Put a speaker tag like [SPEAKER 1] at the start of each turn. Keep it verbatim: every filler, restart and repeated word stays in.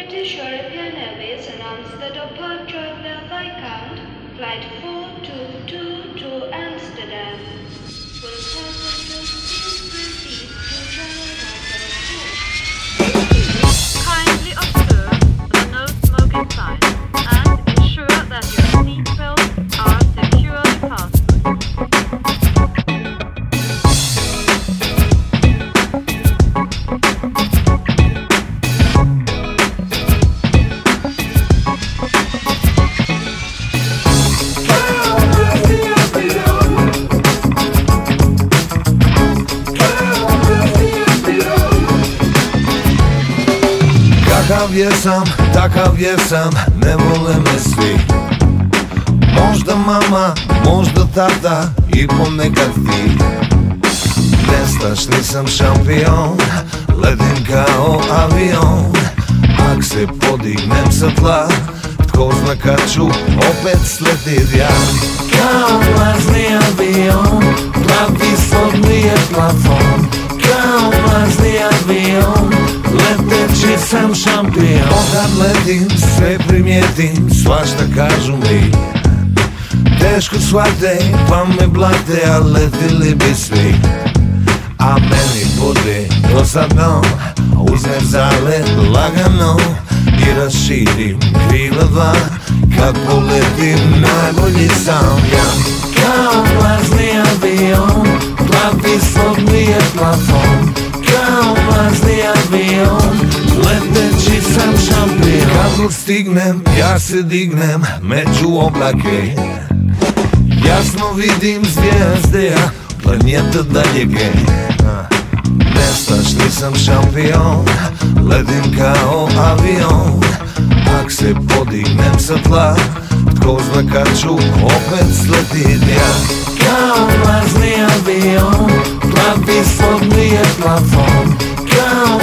[SPEAKER 1] British European Airways announced the departure of the Viscount, Flight four two two to Amsterdam. Will passengers please proceed to Terminal four?
[SPEAKER 2] Kindly observe the no smoking sign and ensure that your seatbelts are securely fastened.
[SPEAKER 3] Kakav jesam, takav jesam, ne vole me svi. Možda mama, možda tata i ponekad ti. Nestaš, nisam šampion, letim kao avion. Ak se podignem sa tla, tko zna kad ću opet sletit ja. Kao mlazni avion, plav visok mi je plafon. Kao mlazni avion, leteći sam šampion. Kad letim sve primijetim, svašta kažu mi. Teško shvate pa me blate, a letili bi svi. A meni bude dosadno, uzmem zalet lagano i raširim krila dva. Kad poletim najbolji sam ja. Kao mlazni avion, plav visok mi je plafon. Kao mlazni avion, leteći sam šampion. Kad god stignem, ja se dignem među oblake. Jasno vidim zvijezde, planeta daljege. Nestaš, nisam šampion, letim kao avion. Ak se podignem sa tla, tko zna kad ću opet sletit ja. Kao mlazni avion, plav visok mi je plafon. Kao